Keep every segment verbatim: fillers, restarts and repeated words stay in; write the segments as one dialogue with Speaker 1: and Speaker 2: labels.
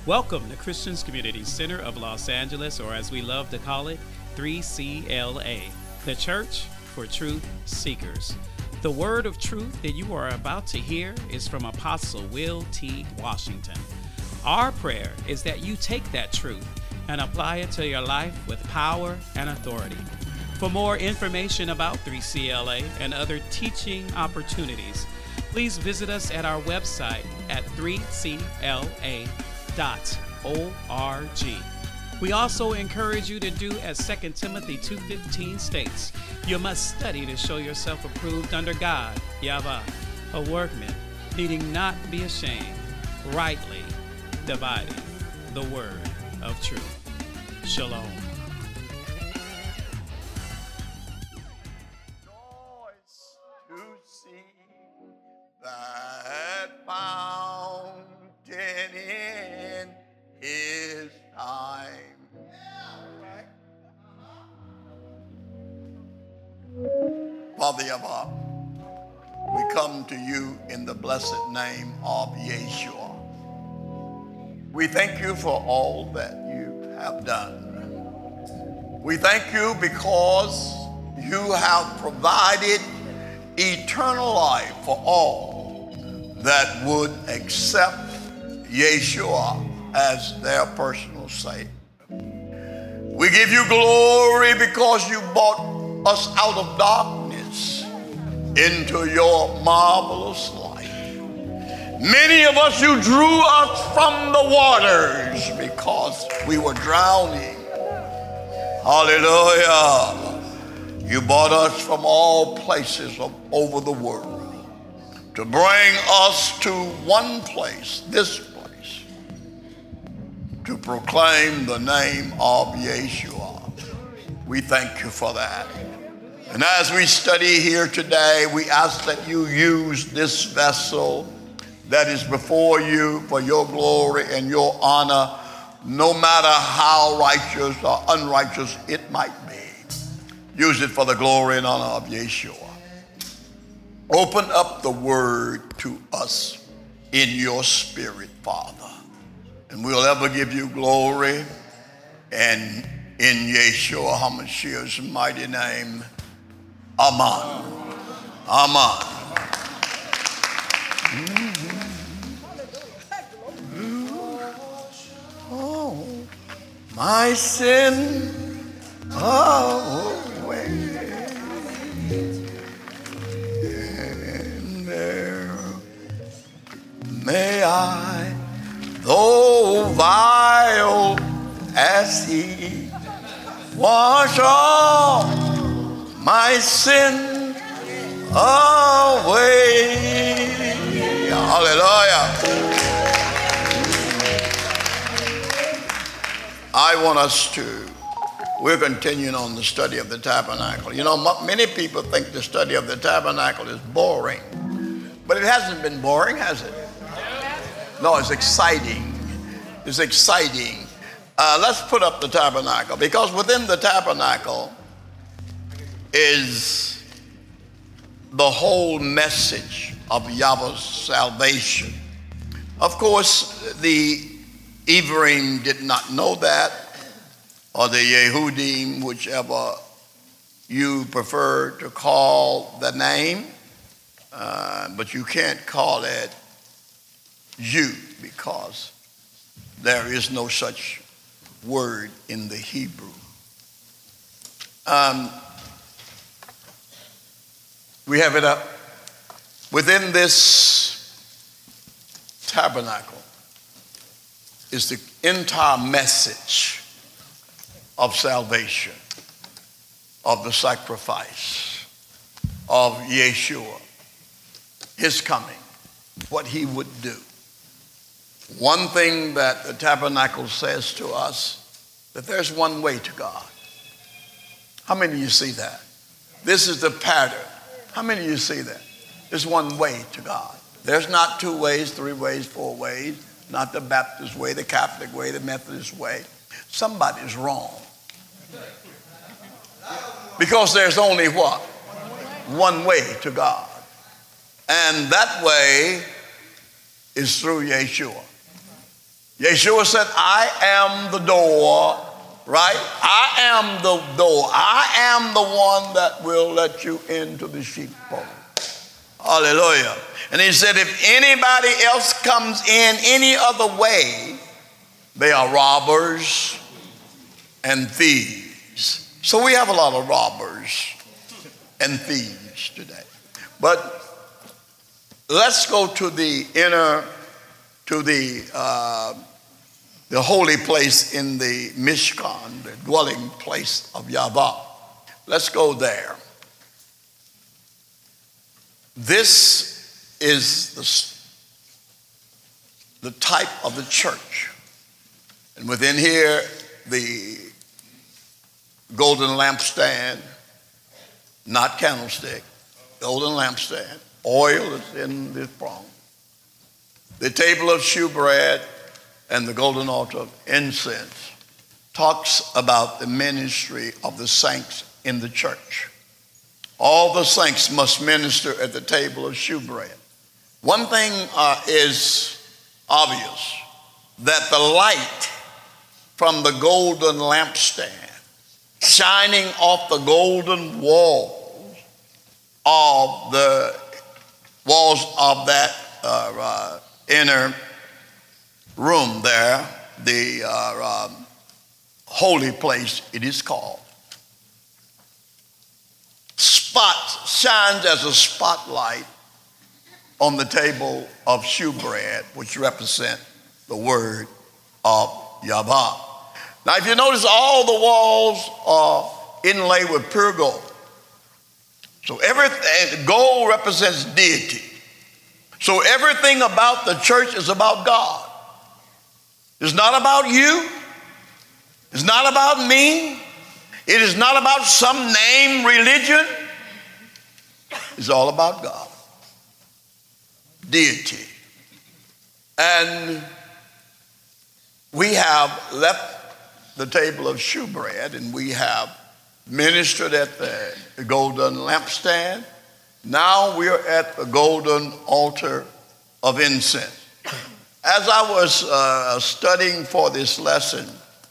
Speaker 1: Welcome to Christians Community Center of Los Angeles, or as we love to call it, three C L A, the Church for Truth Seekers. The word of truth that you are about to hear is from Apostle Will T. Washington. Our prayer is that you take that truth and apply it to your life with power and authority. For more information about three C L A and other teaching opportunities, please visit us at our website at three C L A dot org. We also encourage you to do as Second Timothy two fifteen states, you must study to show yourself approved under God, Yahweh, a workman, needing not be ashamed, rightly dividing the word of truth. Shalom.
Speaker 2: To see that fountain in his time. Father Yahweh, we come to you in the blessed name of Yeshua. We thank you for all that you have done. We thank you because you have provided eternal life for all that would accept Yeshua as their personal Savior. We give you glory because you brought us out of darkness into your marvelous light. Many of us, you drew us from the waters because we were drowning. Hallelujah. You brought us from all places of over the world to bring us to one place, this place, to proclaim the name of Yeshua. We thank you for that. And as we study here today, we ask that you use this vessel that is before you for your glory and your honor, no matter how righteous or unrighteous it might be. Use it for the glory and honor of Yeshua. Open up the word to us in your spirit, Father. And we'll ever give you glory. And in Yeshua HaMashiach's mighty name, Amen. Amen. Mm-hmm. Oh, my sin away. And there may I, though vile as he, wash all my sin away. Hallelujah. I want us to, we're continuing on the study of the tabernacle. You know, many people think the study of the tabernacle is boring, but it hasn't been boring, has it? No, it's exciting. It's exciting. Uh, let's put up the tabernacle, because within the tabernacle is the whole message of Yahweh's salvation. Of course, the Ephraim did not know that, or the Yehudim, whichever you prefer to call the name, uh, but you can't call it Jew because there is no such word in the Hebrew. Um, we have it up. Within this tabernacle is the entire message of salvation, of the sacrifice, of Yeshua, his coming, what he would do. One thing that the tabernacle says to us, that there's one way to God. How many of you see that? This is the pattern. How many of you see that? There's one way to God. There's not two ways, three ways, four ways, not the Baptist way, the Catholic way, the Methodist way. Somebody's wrong. Because there's only what? One way to God. And that way is through Yeshua. Yeshua said, I am the door, right? I am the door. I am the one that will let you into the sheepfold. Hallelujah. And he said, if anybody else comes in any other way, they are robbers and thieves. So we have a lot of robbers and thieves today. But let's go to the inner, to the uh, the holy place in the Mishkan, the dwelling place of Yahweh. Let's go there. This is the, the type of the church. And within here, the golden lampstand, not candlestick, golden lampstand, oil is in the throne. The table of shewbread and the golden altar of incense talks about the ministry of the saints in the church. All the saints must minister at the table of shewbread. One thing uh, is obvious, that the light from the golden lampstand shining off the golden walls of the walls of that uh, uh, inner room there, the uh, um, holy place it is called. Spot shines as a spotlight on the table of shewbread, which represent the word of Yahweh. Now, if you notice, all the walls are inlaid with pure gold. So everything, gold represents deity. So everything about the church is about God. It's not about you. It's not about me. It is not about some name religion. It's all about God. Deity. And we have left the table of shewbread and we have ministered at the golden lampstand. Now we are at the golden altar of incense. As I was uh, studying for this lesson,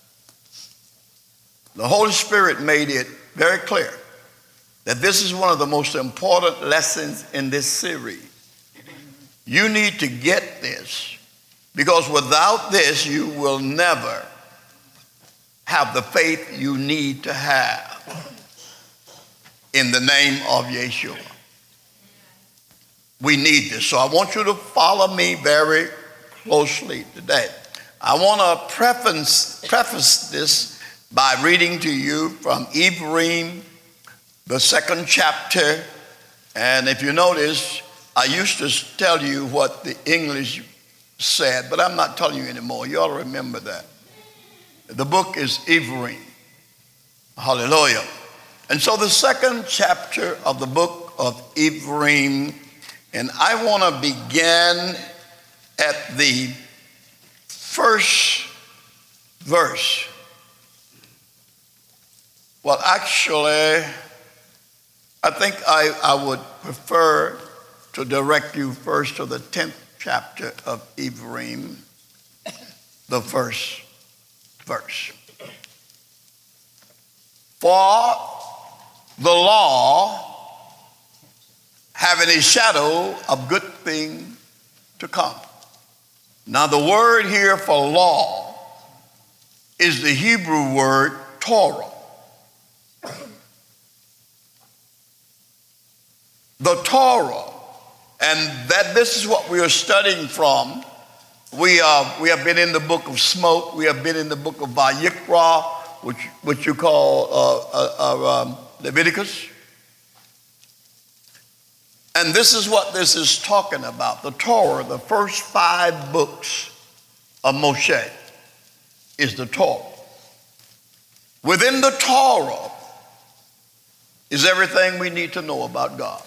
Speaker 2: the Holy Spirit made it very clear that this is one of the most important lessons in this series. You need to get this, because without this, you will never have the faith you need to have in the name of Yeshua. We need this. So I want you to follow me very closely today. I want to preface, preface this by reading to you from Ephraim, the second chapter. And if you notice, I used to tell you what the English said, but I'm not telling you anymore. You ought to remember that. The book is Ephraim. Hallelujah. And so the second chapter of the book of Ephraim, and I want to begin at the first verse. Well, actually, I think I, I would prefer to direct you first to the tenth chapter of Ephraim, the first verse. For the law, having a shadow of good thing to come. Now the word here for law is the Hebrew word Torah. The Torah, and that this is what we are studying from. We uh, we have been in the book of Smoke. We have been in the book of Vayikra, which which you call uh, uh, uh, um, Leviticus. And this is what this is talking about. The Torah, the first five books of Moshe, is the Torah. Within the Torah is everything we need to know about God.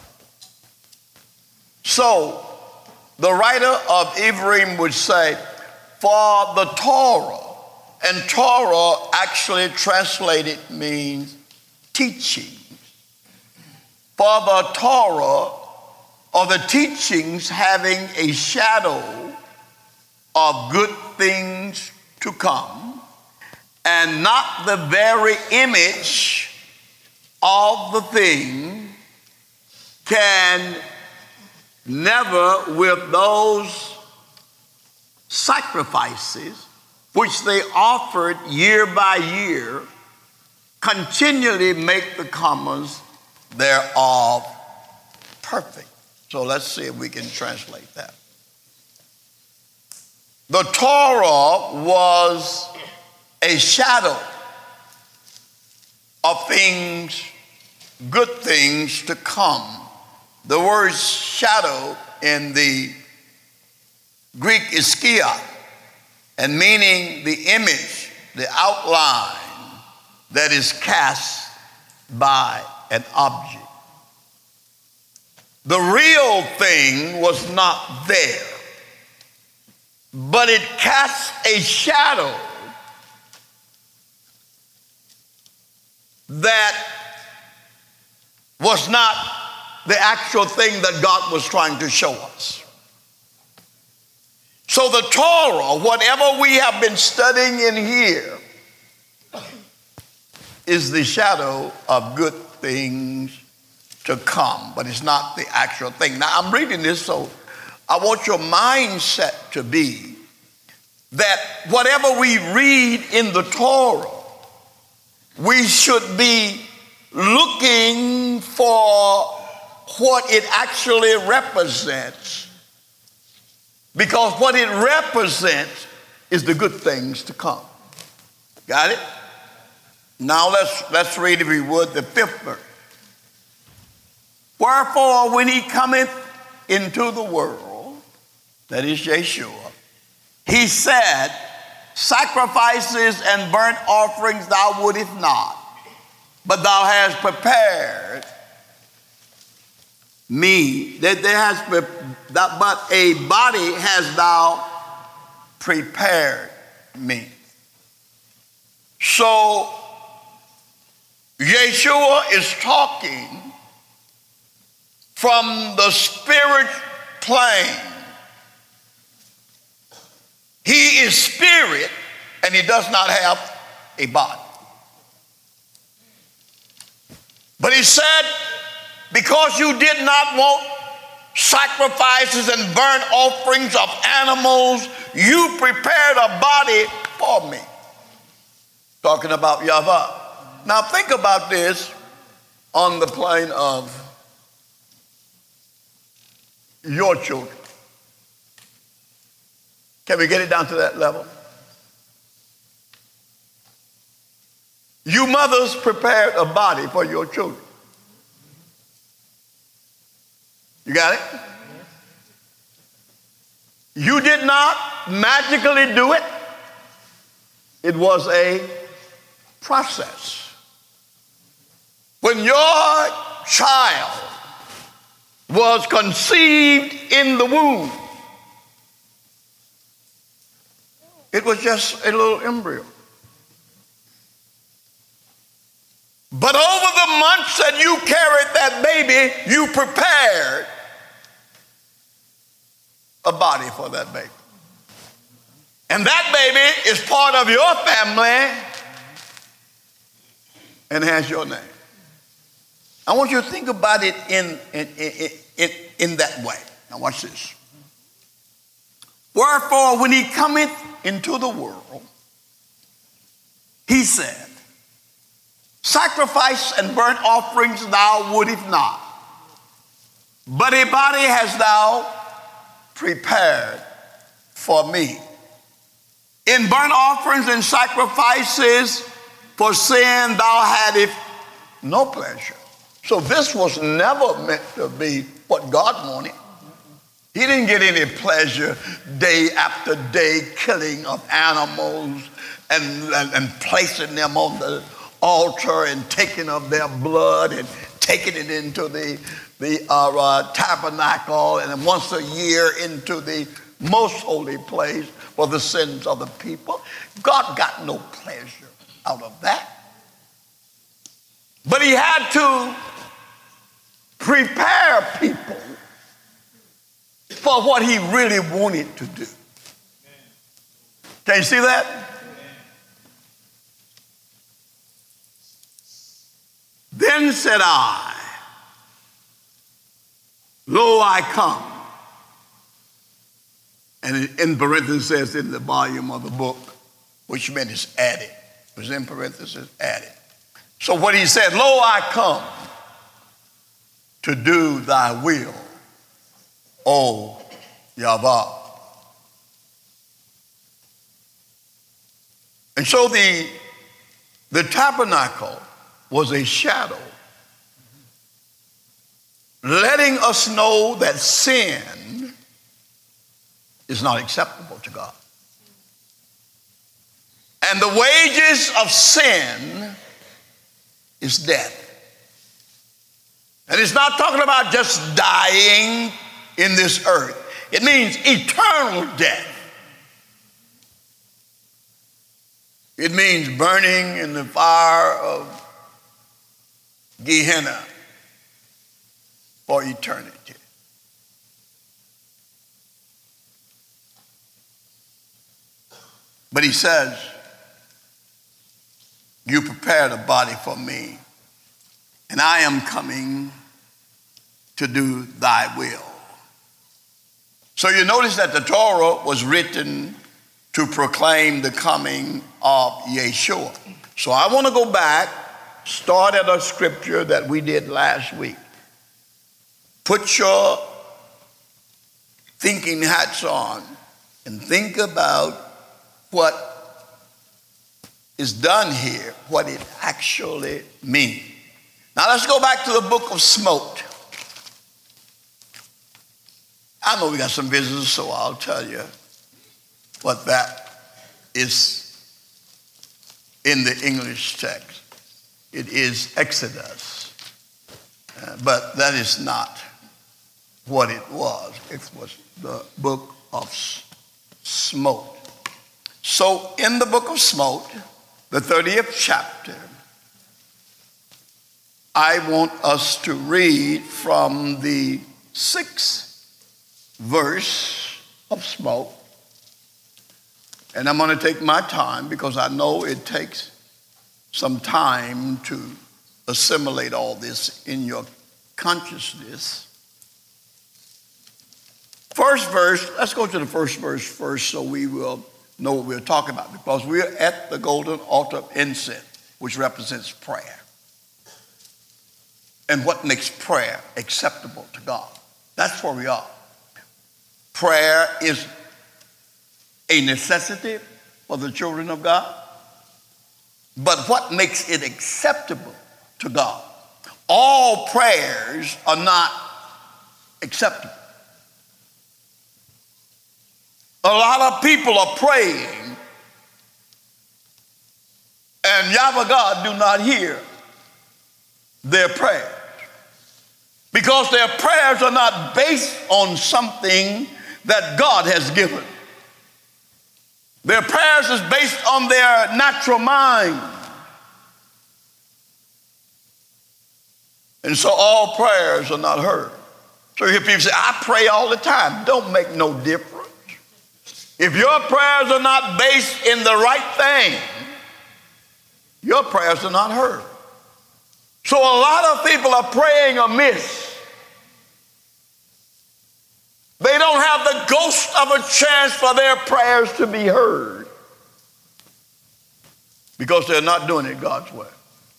Speaker 2: So, the writer of Ephraim would say, for the Torah, and Torah actually translated means teaching. For the Torah, or the teachings having a shadow of good things to come, and not the very image of the thing, can never, with those sacrifices which they offered year by year, continually make the comers thereof perfect. So let's see if we can translate that. The Torah was a shadow of things, good things to come. The word shadow in the Greek is skia, and meaning the image, the outline that is cast by an object. The real thing was not there, but it casts a shadow that was not the actual thing that God was trying to show us. So the Torah, whatever we have been studying in here, is the shadow of good things to come, but it's not the actual thing. Now, I'm reading this, so I want your mindset to be that whatever we read in the Torah, we should be looking for what it actually represents, because what it represents is the good things to come. Got it? Now let's let's read, if we would, the fifth verse. Wherefore, when he cometh into the world, that is Yeshua, he said, sacrifices and burnt offerings thou wouldest not, but thou hast prepared me, that there has, that but a body hast thou prepared me. So Yeshua is talking from the spirit plane. He is spirit, and he does not have a body. But he said, because you did not want sacrifices and burnt offerings of animals, you prepared a body for me. Talking about Yahweh. Now think about this on the plane of your children. Can we get it down to that level? You mothers prepared a body for your children. You got it? You did not magically do it. It was a process. When your child was conceived in the womb, it was just a little embryo. But over the months that you carried that baby, you prepared a body for that baby. And that baby is part of your family and has your name. I want you to think about it in, in, in, in, in that way. Now watch this. Wherefore, when he cometh into the world, he said, sacrifice and burnt offerings thou wouldest not, but a body hast thou prepared for me. In burnt offerings and sacrifices for sin thou hadst no pleasure. So this was never meant to be what God wanted. He didn't get any pleasure day after day killing of animals and, and, and placing them on the altar and taking of their blood and taking it into the, the uh, uh, tabernacle and then once a year into the most holy place for the sins of the people. God got no pleasure out of that. But he had to prepare people for what he really wanted to do. Can you see that? Then said I, lo, I come. And in parentheses says in the volume of the book, which meant it's added. It was in parentheses, added. So what he said, lo, I come to do thy will, O Yahweh. And so the, the tabernacle was a shadow, letting us know that sin is not acceptable to God. And the wages of sin is death. And it's not talking about just dying in this earth. It means eternal death. It means burning in the fire of Gehenna for eternity. But he says, you prepared a body for me, and I am coming to do thy will. So you notice that the Torah was written to proclaim the coming of Yeshua. So I want to go back, start at a scripture that we did last week. Put your thinking hats on and think about what is done here, what it actually means. Now let's go back to the book of Smote. I know we got some visitors, so I'll tell you what that is in the English text. It is Exodus, uh, but that is not what it was. It was the book of Smote. So in the book of Smote, the thirtieth chapter, I want us to read from the sixth verse of Smote. And I'm going to take my time because I know it takes some time to assimilate all this in your consciousness. First verse, let's go to the first verse first so we will know what we're talking about, because we're at the golden altar of incense, which represents prayer. And what makes prayer acceptable to God? That's where we are. Prayer is a necessity for the children of God. But what makes it acceptable to God? All prayers are not acceptable. A lot of people are praying and Yahweh God do not hear their prayers because their prayers are not based on something that God has given. Their prayers is based on their natural mind. And so all prayers are not heard. So you hear people say, I pray all the time. Don't make no difference. If your prayers are not based in the right thing, your prayers are not heard. So a lot of people are praying amiss. They don't have the ghost of a chance for their prayers to be heard because they're not doing it God's way.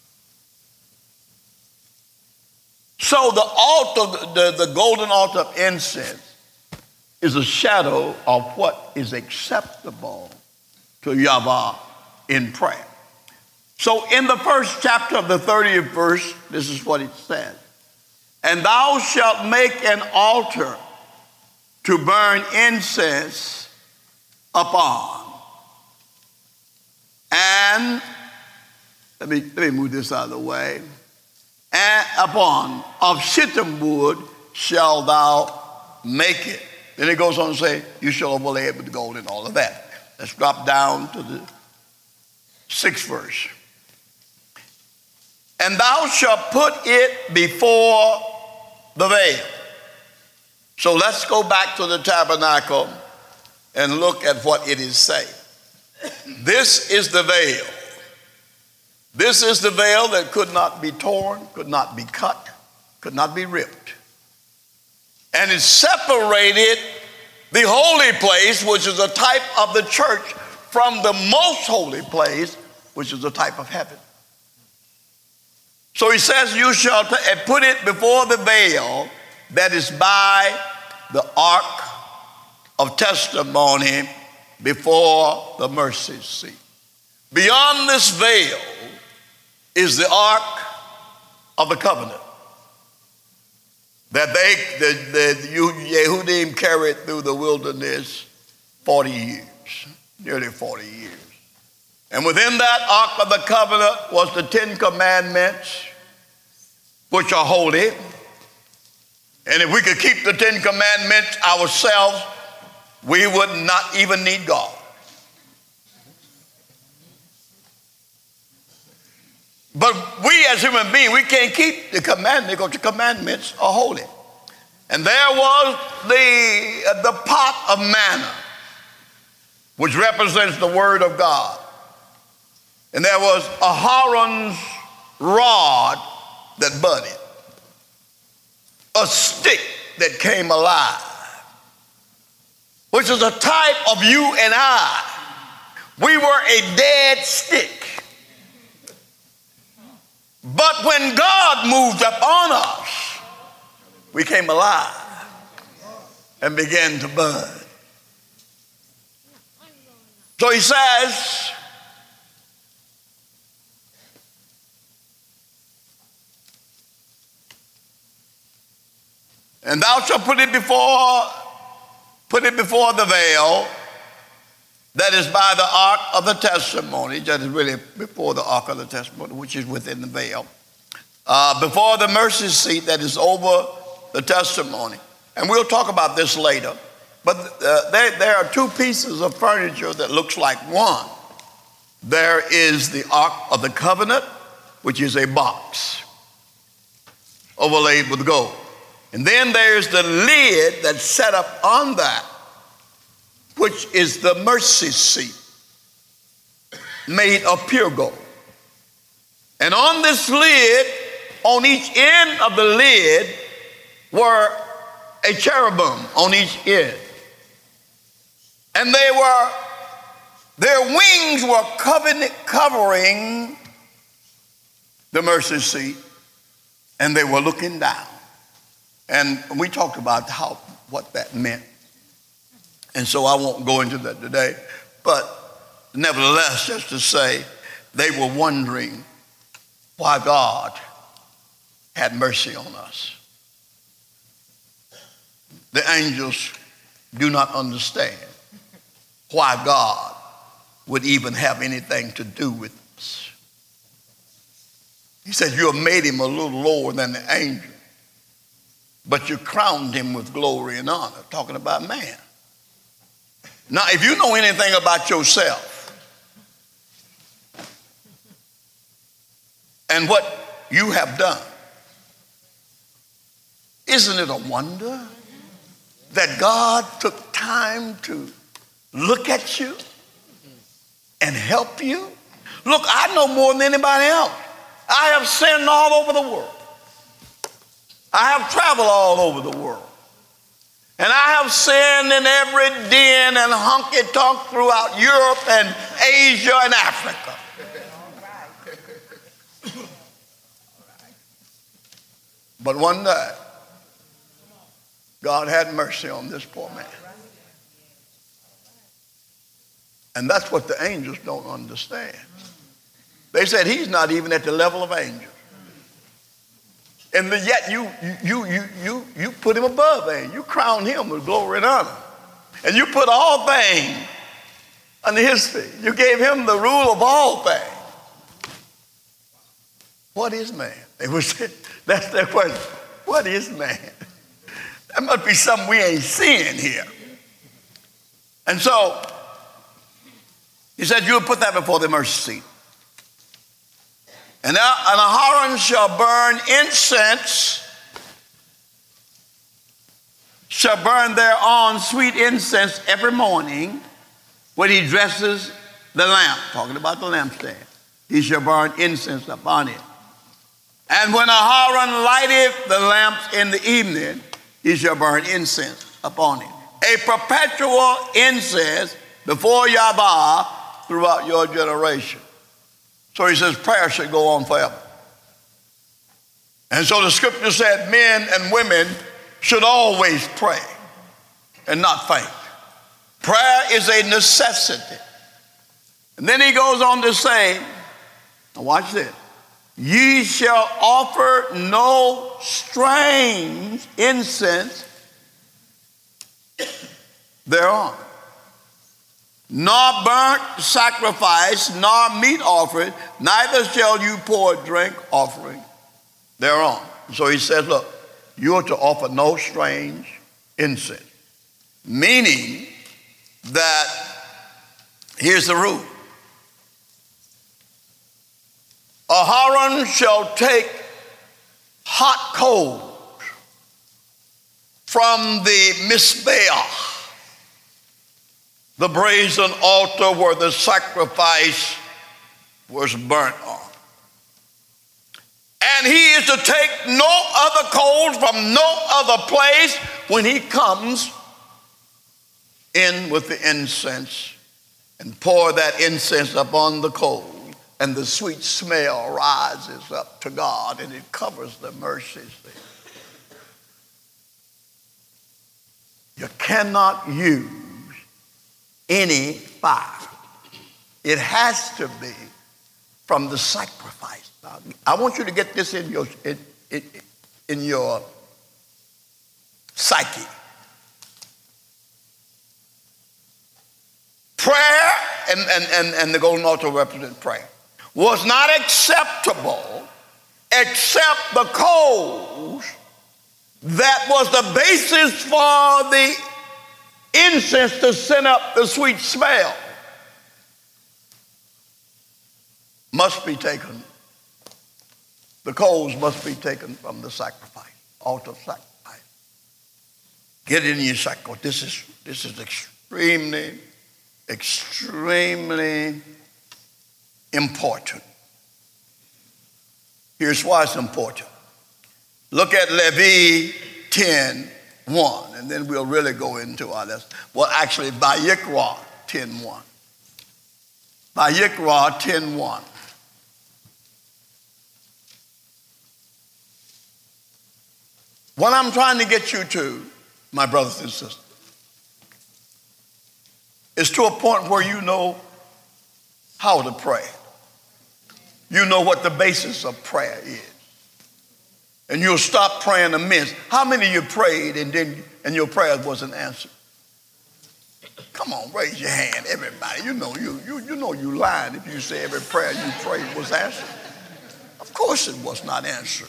Speaker 2: So the altar, the, the golden altar of incense, is a shadow of what is acceptable to Yahweh in prayer. So in the first chapter of the thirtieth verse, this is what it says. And thou shalt make an altar to burn incense upon. And, let me, let me move this out of the way. And upon of shittim wood shalt thou make it. Then it goes on to say, you shall overlay it with gold and all of that. Let's drop down to the sixth verse. And thou shalt put it before the veil. So let's go back to the tabernacle and look at what it is saying. This is the veil. This is the veil that could not be torn, could not be cut, could not be ripped. And it separated the holy place, which is a type of the church, from the most holy place, which is a type of heaven. So he says, you shall t- put it before the veil that is by the ark of testimony before the mercy seat. Beyond this veil is the ark of the covenant that they, the, the Yehudim carried through the wilderness forty years, nearly forty years. And within that ark of the covenant was the Ten Commandments, which are holy. And if we could keep the Ten Commandments ourselves, we would not even need God. But we as human beings, we can't keep the commandments because the commandments are holy. And there was the, uh, the pot of manna, which represents the word of God. And there was Aharon's rod that budded, a stick that came alive, which is a type of you and I. We were a dead stick. But when God moved upon us, we came alive and began to bud. So he says, and thou shalt put it before, put it before the veil that is by the ark of the testimony, that is really before the ark of the testimony, which is within the veil, uh, before the mercy seat that is over the testimony. And we'll talk about this later. But uh, there, there are two pieces of furniture that looks like one. There is the ark of the covenant, which is a box overlaid with gold. And then there's the lid that's set up on that, which is the mercy seat made of pure gold. And on this lid, on each end of the lid, were a cherubim on each end. And they were, their wings were covering, covering the mercy seat, and they were looking down. And we talked about how what that meant. And so I won't go into that today. But nevertheless, just to say, they were wondering why God had mercy on us. The angels do not understand why God would even have anything to do with us. He said, you have made him a little lower than the angel, but you crowned him with glory and honor, talking about man. Now, if you know anything about yourself and what you have done, isn't it a wonder that God took time to look at you and help you? Look, I know more than anybody else. I have sinned all over the world. I have traveled all over the world. And I have sinned in every den and honky-tonk throughout Europe and Asia and Africa. But one day, God had mercy on this poor man. And that's what the angels don't understand. They said he's not even at the level of angels. And yet you you you you you put him above angels. You crown him with glory and honor. And you put all things under his feet. You gave him the rule of all things. What is man? They would say, that's their question. What is man? That must be something we ain't seeing here. And so he said, you'll put that before the mercy seat. And Aharon shall burn incense, shall burn thereon sweet incense every morning when he dresses the lamp, talking about the lampstand, he shall burn incense upon it. And when Aharon lighteth the lamps in the evening, he shall burn incense upon it. A perpetual incense before Yahweh throughout your generation. So he says prayer should go on forever. And so the scripture said men and women should always pray and not faint. Prayer is a necessity. And then he goes on to say, now watch this. Ye shall offer no strange incense thereon, nor burnt sacrifice, nor meat offering, neither shall you pour drink offering thereon. So he says, look, you are to offer no strange incense. Meaning that, here's the rule. Aharon shall take hot coals from the Mizbeach, the brazen altar where the sacrifice was burnt on. And he is to take no other coals from no other place when he comes in with the incense and pour that incense upon the coals. And the sweet smell rises up to God and it covers the mercy seat. You cannot use any fire. It has to be from the sacrifice. Now, I want you to get this in your, in, in, in your psyche. Prayer, and, and, and, and the golden altar represents prayer, was not acceptable except the coals that was the basis for the incense to send up the sweet smell must be taken. The coals must be taken from the sacrifice, altar sacrifice. Get it in your cycle. This is, this is extremely, extremely important. Here's why it's important. Look at Levi ten one, and then we'll really go into our lesson. Well, actually, Vayikra ten one. Vayikra ten one. What I'm trying to get you to, my brothers and sisters, is to a point where you know how to pray. You know what the basis of prayer is. And you'll stop praying amiss. How many of you prayed and then and your prayer wasn't answered? Come on, raise your hand, everybody. You know you you you know you lying if you say every prayer you prayed was answered. Of course it was not answered.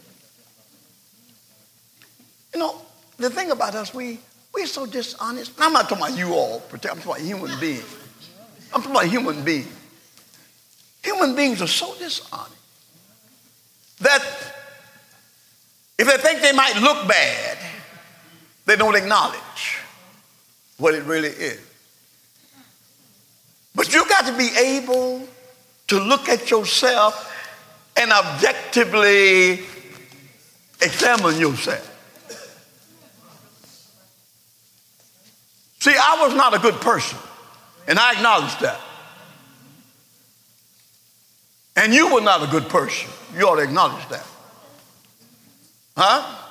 Speaker 2: You know, the thing about us, we we're so dishonest. I'm not talking about you all, I'm talking about human beings. I'm talking about human beings. Human beings are so dishonest that if they think they might look bad, they don't acknowledge what it really is. But you got to be able to look at yourself and objectively examine yourself. See, I was not a good person, and I acknowledge that. And you were not a good person. You ought to acknowledge that. Huh?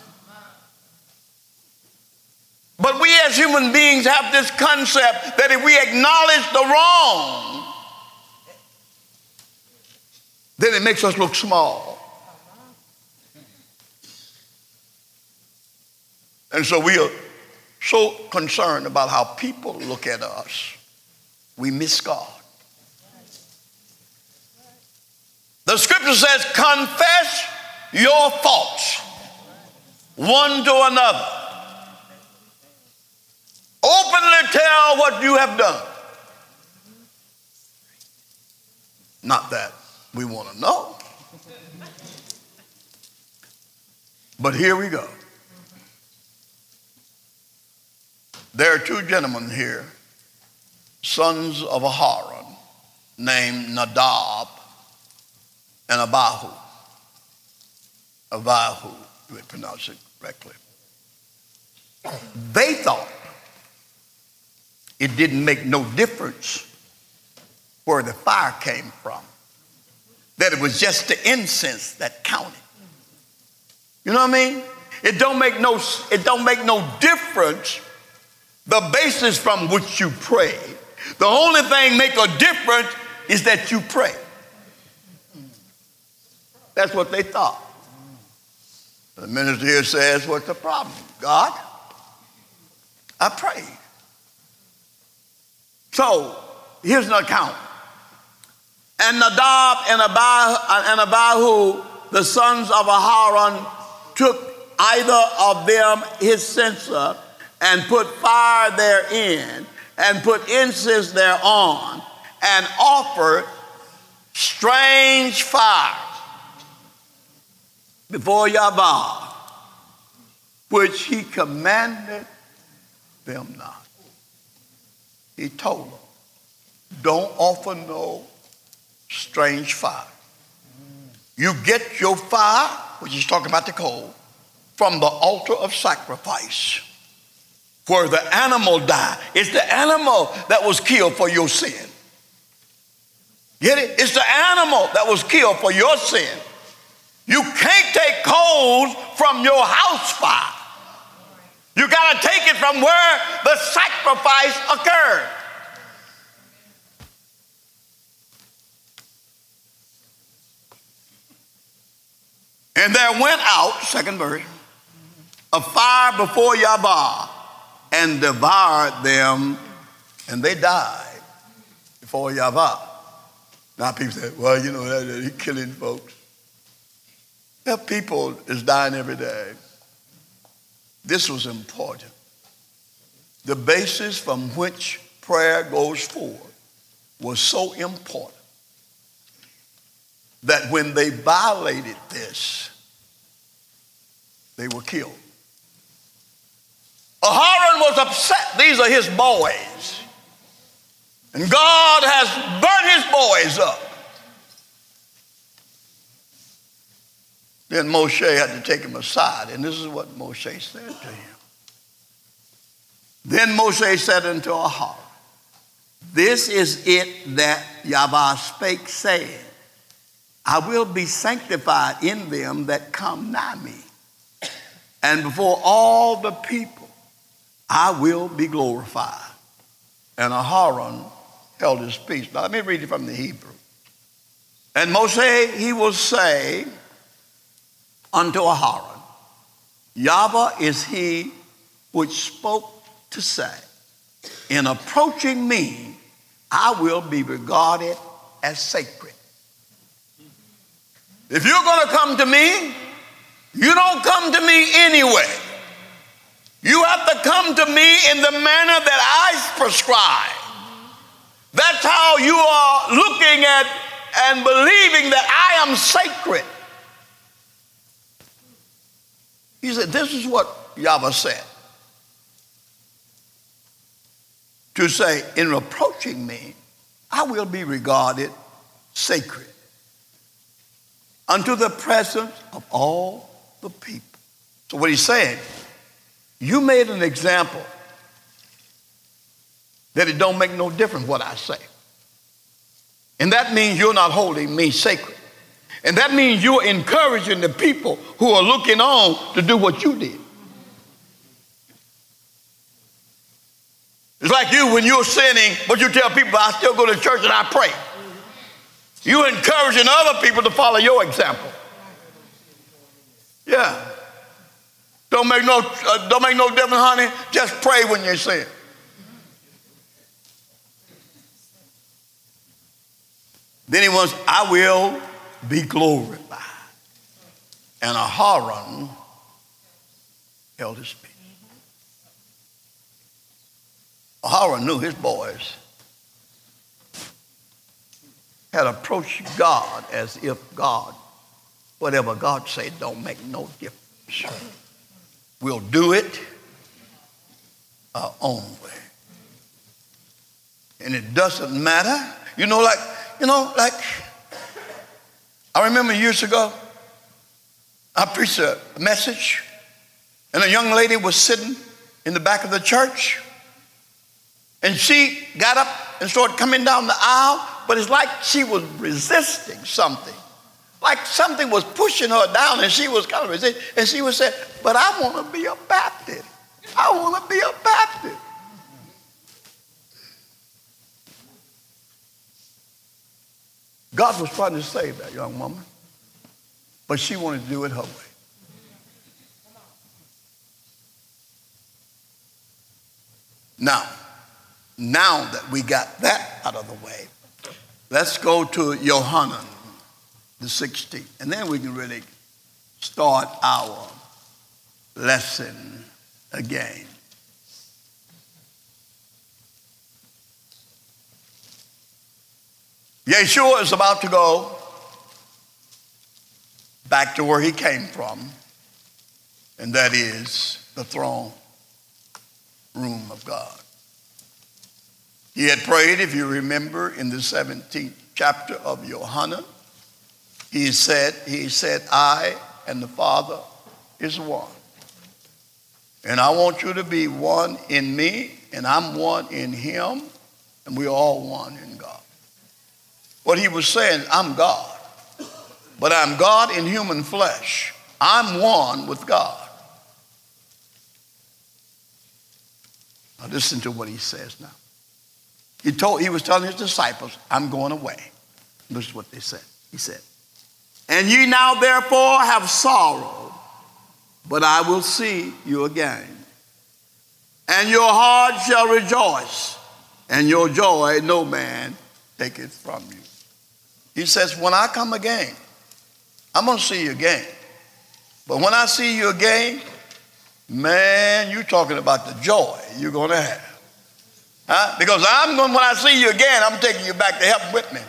Speaker 2: But we as human beings have this concept that if we acknowledge the wrong, then it makes us look small. And so we are so concerned about how people look at us, we miss God. The scripture says, confess your faults one to another. Openly tell what you have done. Not that we want to know. But here we go. There are two gentlemen here, sons of Aharon, named Nadab and Abihu. Abihu, you would pronounce it correctly. They thought it didn't make no difference where the fire came from, that it was just the incense that counted. You know what I mean? It don't make no, it don't make no difference the basis from which you pray. The only thing make a difference is that you pray. That's what they thought. The minister here says, what's the problem? God, I prayed. So here's an account. And Nadab and Abihu, and Abihu, the sons of Aharon, took either of them his censer and put fire therein and put incense thereon and offered strange fires before Yahweh, which he commanded them not. He told them, don't offer no strange fire. You get your fire, which he's talking about the coal, from the altar of sacrifice, where the animal died. It's the animal that was killed for your sin. Get it? It's the animal that was killed for your sin. You can't take coals from your house fire. You got to take it from where the sacrifice occurred. And there went out, second verse, a fire before Yahweh and devoured them, and they died before Yahweh. Now people say, well, you know, he's killing folks. There people is dying every day. This was important. The basis from which prayer goes forward was so important that when they violated this, they were killed. Aharon was upset. These are his boys. And God has burnt his boys up. Then Moshe had to take him aside, and this is what Moshe said to him. Then Moshe said unto Aharon, this is it that Yahweh spake, saying, I will be sanctified in them that come nigh me, and before all the people I will be glorified. And Aharon held his peace. Now let me read it from the Hebrew. And Moshe, he will say unto Aharon, Yahweh is he which spoke to say, in approaching me, I will be regarded as sacred. If you're going to come to me, you don't come to me anyway. You have to come to me in the manner that I prescribe. That's how you are looking at and believing that I am sacred. He said, this is what Yahweh said. To say, in approaching me, I will be regarded sacred unto the presence of all the people. So what he's saying, you made an example that it don't make no difference what I say. And that means you're not holding me sacred. And that means you're encouraging the people who are looking on to do what you did. It's like you when you're sinning, but you tell people, I still go to church and I pray. You're encouraging other people to follow your example. Yeah. Don't make no, uh, don't make no difference, honey. Just pray when you sin. Then he wants, I will be glorified. And Aharon held his peace. Aharon knew his boys had approached God as if God, whatever God said, don't make no difference. We'll do it our own way. And it doesn't matter. You know, like you know, like, I remember years ago, I preached a message, and a young lady was sitting in the back of the church, and she got up and started coming down the aisle, but it's like she was resisting something. Like something was pushing her down, and she was kind of resisting, and she was saying, but I want to be a Baptist. I want to be a Baptist. God was trying to save that young woman, but she wanted to do it her way. Now, now that we got that out of the way, let's go to Johanan, the sixteenth, and then we can really start our lesson again. Yeshua is about to go back to where he came from, and that is the throne room of God. He had prayed, if you remember, in the seventeenth chapter of Johanan. He said, he said, I and the Father is one. And I want you to be one in me, and I'm one in him, and we're all one in God. What he was saying, I'm God, but I'm God in human flesh. I'm one with God. Now listen to what he says now. He told, he was telling his disciples, I'm going away. This is what they said. He said, and ye now therefore have sorrow, but I will see you again. And your heart shall rejoice, and your joy no man taketh from you. He says, when I come again, I'm going to see you again. But when I see you again, man, you're talking about the joy you're going to have. Huh? Because I'm going, when I see you again, I'm taking you back to heaven with me.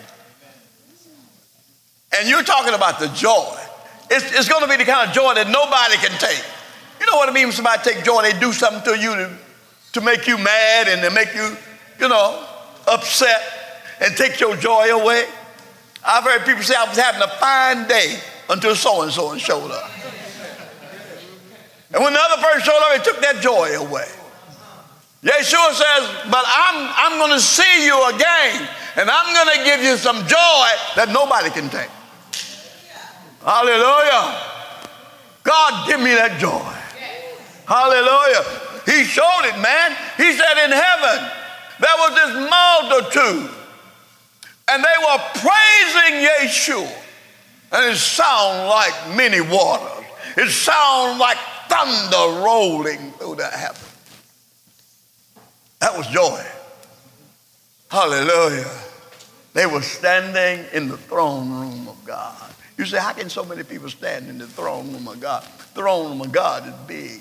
Speaker 2: And you're talking about the joy. It's, it's going to be the kind of joy that nobody can take. You know what I mean when somebody take joy, they do something to you to, to make you mad and to make you, you know, upset and take your joy away. I've heard people say I was having a fine day until so-and-so showed up. And when the other person showed up, he took that joy away. Yeshua says, but I'm, I'm going to see you again, and I'm going to give you some joy that nobody can take. Hallelujah. God, give me that joy. Hallelujah. He showed it, man. He said in heaven, there was this multitude, and they were praising Yeshua. And it sounded like many waters. It sounded like thunder rolling through the heavens. That was joy. Hallelujah. They were standing in the throne room of God. You say, how can so many people stand in the throne room of God? The throne room of God is big.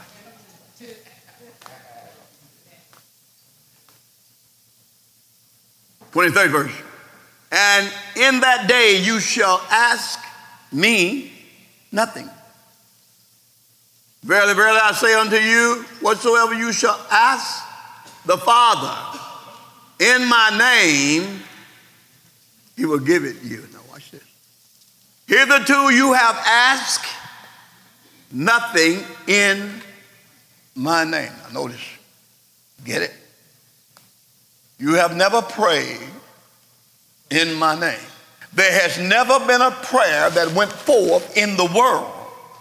Speaker 2: twenty-third verse. And in that day you shall ask me nothing. Verily, verily, I say unto you, whatsoever you shall ask the Father in my name, he will give it you. Now watch this. Hitherto you have asked nothing in my name. Now notice, get it? You have never prayed in my name. There has never been a prayer that went forth in the world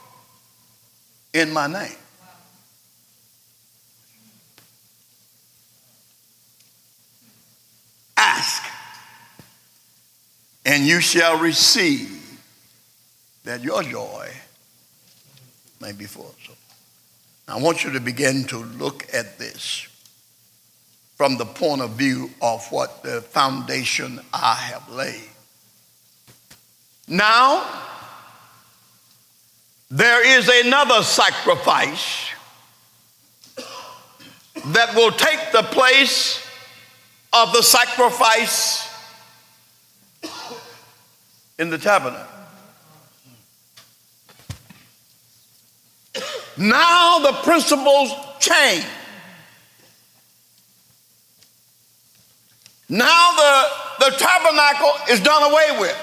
Speaker 2: in my name. Ask, and you shall receive, that your joy may be full. So I want you to begin to look at this from the point of view of what the foundation I have laid. Now, there is another sacrifice that will take the place of the sacrifice in the tabernacle. Now the principles change. Now the the tabernacle is done away with.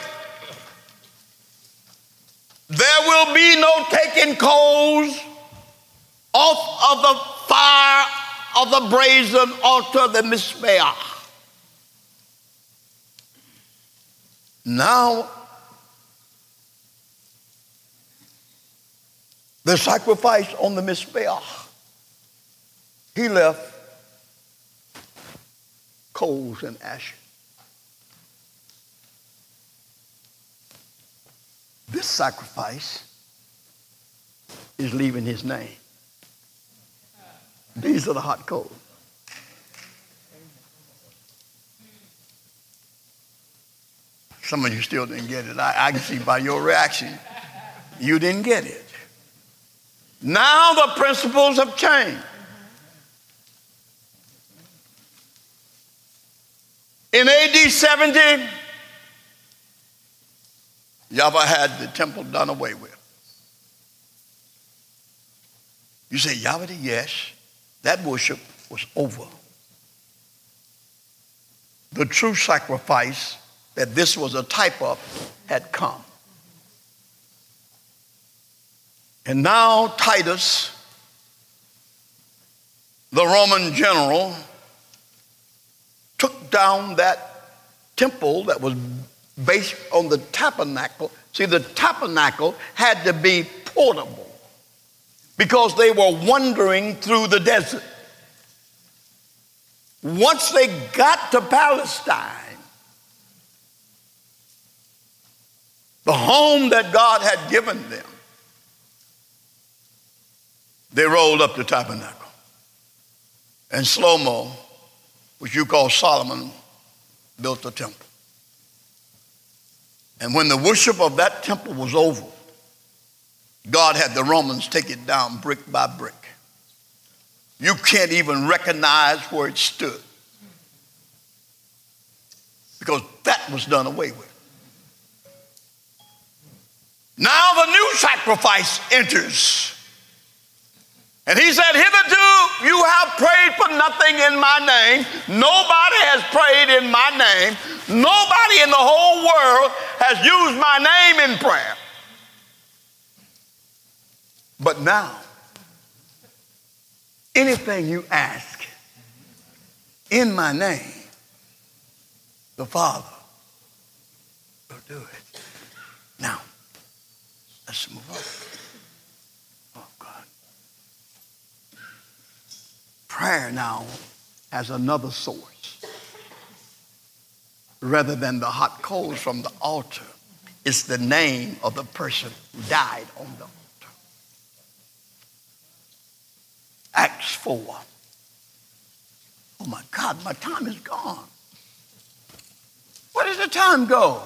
Speaker 2: There will be no taking coals off of the fire of the brazen altar, the Mizbeach. Now, the sacrifice on the Mizbeach, he left coals and ashes. This sacrifice is leaving his name. These are the hot coals. Some of you still didn't get it. I, I can see by your reaction, you didn't get it. Now the principles have changed. In A D seventy, Yahweh had the temple done away with. You say, Yahweh, yes, that worship was over. The true sacrifice that this was a type of had come. And now Titus, the Roman general, took down that temple that was based on the tabernacle. See, the tabernacle had to be portable because they were wandering through the desert. Once they got to Palestine, the home that God had given them, they rolled up the tabernacle. And Shlomo, which you call Solomon, built the temple. And when the worship of that temple was over, God had the Romans take it down brick by brick. You can't even recognize where it stood because that was done away with. Now the new sacrifice enters. And he said, hitherto you have prayed for nothing in my name. Nobody has prayed in my name. Nobody in the whole world has used my name in prayer. But now, anything you ask in my name, the Father will do it. Now, let's move on. Oh, God. Prayer now has another source. Rather than the hot coals from the altar, it's the name of the person who died on the altar. Acts four. Oh my God, my time is gone. Where does the time go?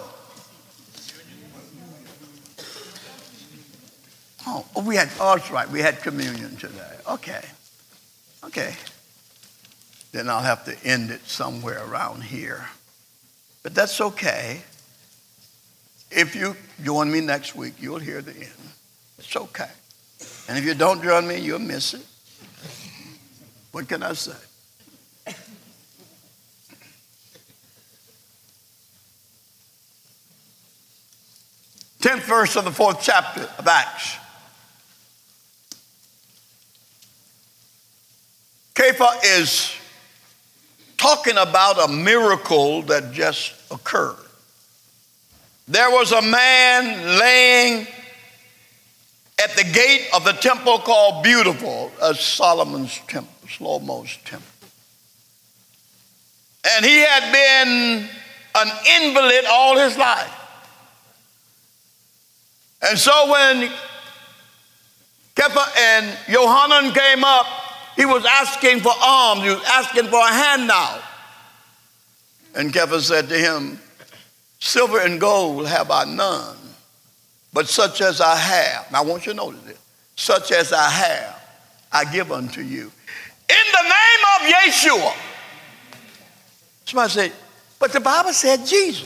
Speaker 2: Oh, we had, oh, that's right, we had communion today. Okay, okay. Then I'll have to end it somewhere around here. But that's okay. If you join me next week, you'll hear the end. It's okay. And if you don't join me, you'll miss it. What can I say? tenth verse of the fourth chapter of Acts. Kepha is talking about a miracle that just occurred. There was a man laying at the gate of the temple called Beautiful, as Solomon's temple, Shlomo's temple. And he had been an invalid all his life. And so when Kepha and Yohanan came up, he was asking for alms. He was asking for a handout. And Kepha said to him, silver and gold have I none, but such as I have. Now I want you to notice this. Such as I have, I give unto you. In the name of Yeshua. Somebody said, but the Bible said Jesus.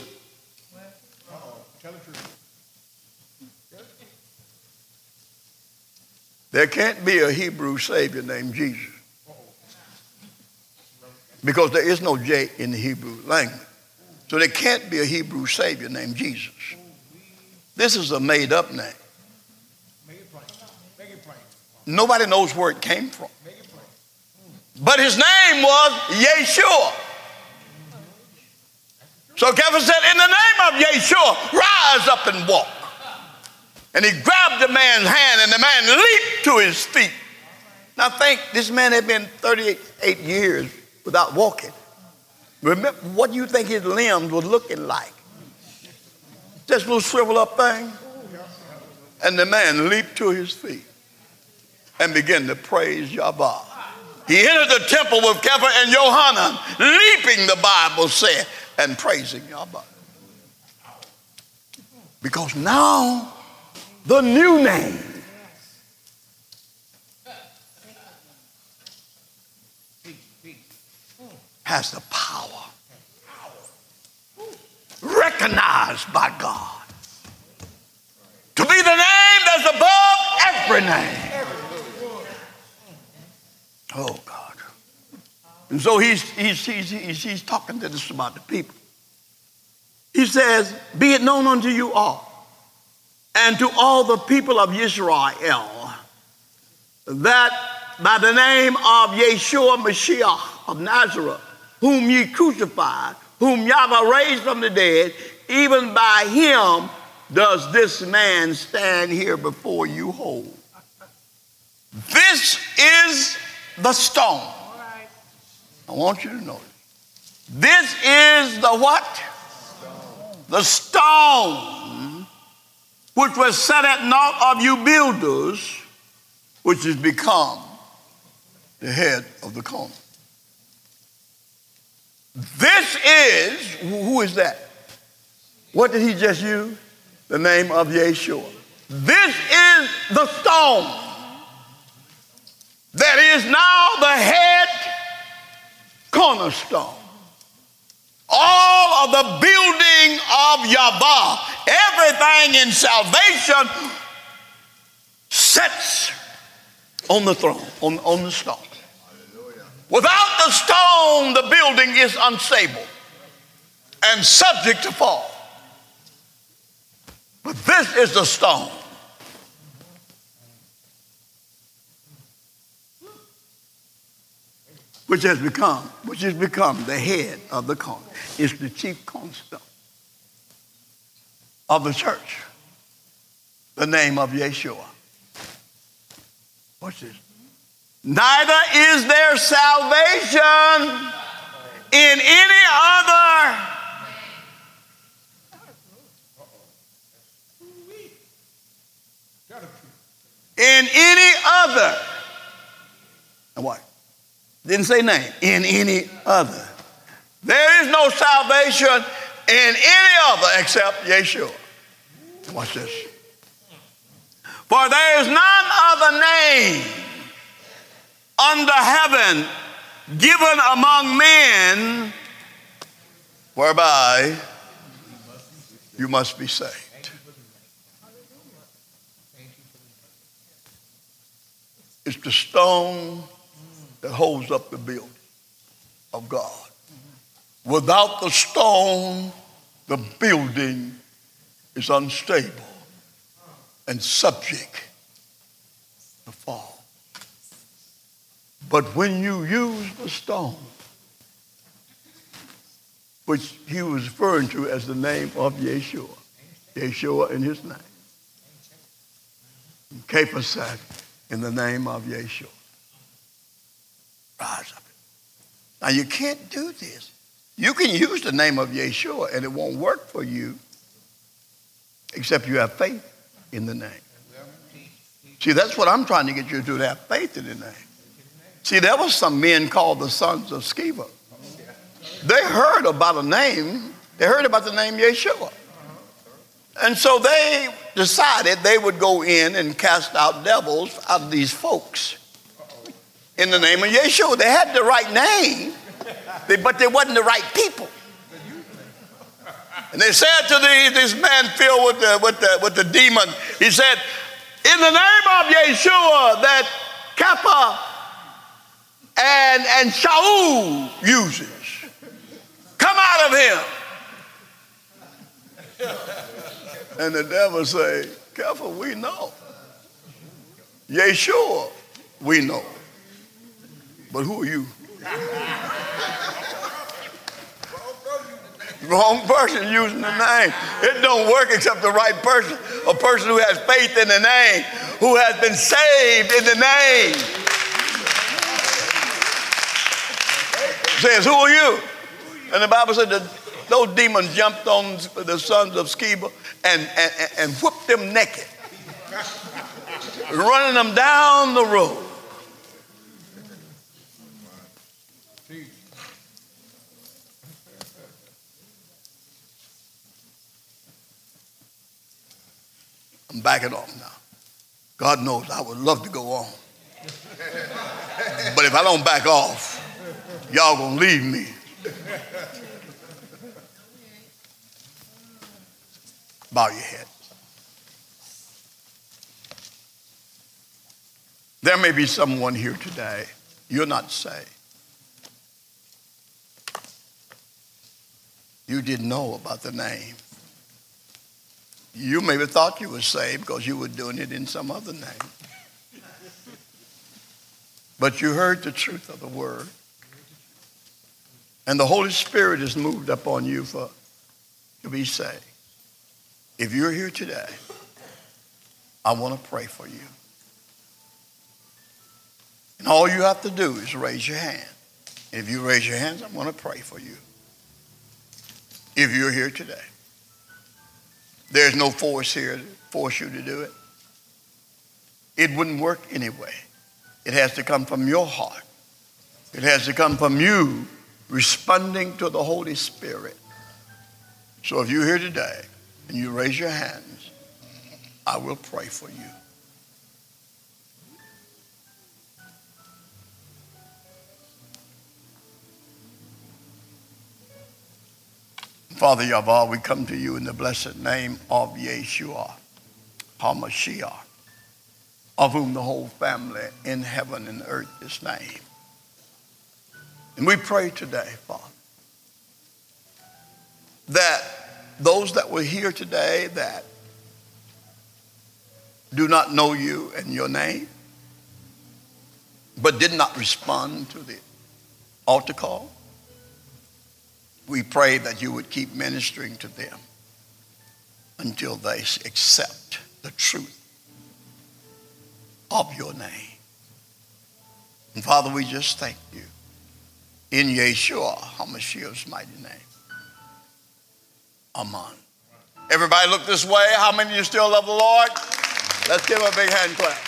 Speaker 2: There can't be a Hebrew Savior named Jesus. Because there is no J in the Hebrew language. So there can't be a Hebrew Savior named Jesus. This is a made-up name. Nobody knows where it came from. But his name was Yeshua. So Kepha said, in the name of Yeshua, rise up and walk. And he grabbed the man's hand, and the man leaped to his feet. Now think, this man had been thirty-eight years without walking. Remember, what do you think his limbs were looking like? Just a little shriveled up thing. And the man leaped to his feet and began to praise Yahweh. He entered the temple with Kepha and Yohanan, leaping, the Bible said, and praising Yahweh. Because now the new name has the power recognized by God to be the name that's above every name. Oh, God. And so he's, he's, he's, he's, he's talking to this about the people. He says, be it known unto you all and to all the people of Israel that by the name of Yeshua Mashiach of Nazareth, whom ye crucified, whom Yahweh raised from the dead, even by him does this man stand here before you whole. This is the stone. I want you to know this. This is the what? The stone which was set at naught of you builders, which has become the head of the corner. This is, who is that? What did he just use? The name of Yeshua. This is the stone that is now the head cornerstone. All of the building of Yahweh, everything in salvation sets on the throne, on, on the stone. Without the stone, the building is unstable and subject to fall. But this is the stone. Which has become, which has become the head of the corner. It's the chief cornerstone of the church. The name of Yeshua. What's this? Neither is there salvation in any other. In any other. And what? Didn't say name. In any other. There is no salvation in any other except Yeshua. Watch this. For there is none other name under heaven given among men whereby you must be saved. It's the stone that holds up the building of God. Without the stone, the building is unstable and subject to fall. But when you use the stone, which he was referring to as the name of Yeshua, Yeshua in his name, and Kepha said, in the name of Yeshua, rise up. Now you can't do this. You can use the name of Yeshua and it won't work for you except you have faith in the name. See, that's what I'm trying to get you to do, to have faith in the name. See, there was some men called the sons of Sceva. They heard about a name. They heard about the name Yeshua. And so they decided they would go in and cast out devils out of these folks in the name of Yeshua. They had the right name, but they wasn't the right people. And they said to the, this man filled with the, with, the, with the demon, he said, in the name of Yeshua that Kepha and, and Shaul uses, come out of him. And the devil say, careful, we know. Yeshua, we know. But who are you? Wrong person using the name. It don't work except the right person. A person who has faith in the name, who has been saved in the name. Says, who are you? And the Bible said that those demons jumped on the sons of Sceva and, and, and whipped them naked, running them down the road. I'm backing off now. God knows I would love to go on. But if I don't back off, y'all gonna leave me. Bow your head. There may be someone here today, you're not saved. You didn't know about the name. You maybe thought you were saved because you were doing it in some other name. But you heard the truth of the word. And the Holy Spirit is moved upon you for to be saved. If you're here today, I want to pray for you. And all you have to do is raise your hand. If you raise your hands, I'm going to pray for you. If you're here today. There's no force here to force you to do it. It wouldn't work anyway. It has to come from your heart. It has to come from you responding to the Holy Spirit. So if you're here today and you raise your hands, I will pray for you. Father Yahweh, we come to you in the blessed name of Yeshua HaMashiach, of whom the whole family in heaven and earth is named. And we pray today, Father, that those that were here today that do not know you and your name, but did not respond to the altar call, we pray that you would keep ministering to them until they accept the truth of your name. And Father, we just thank you in Yeshua HaMashiach's mighty name. Amen. Everybody look this way. How many of you still love the Lord? Let's give him a big hand clap.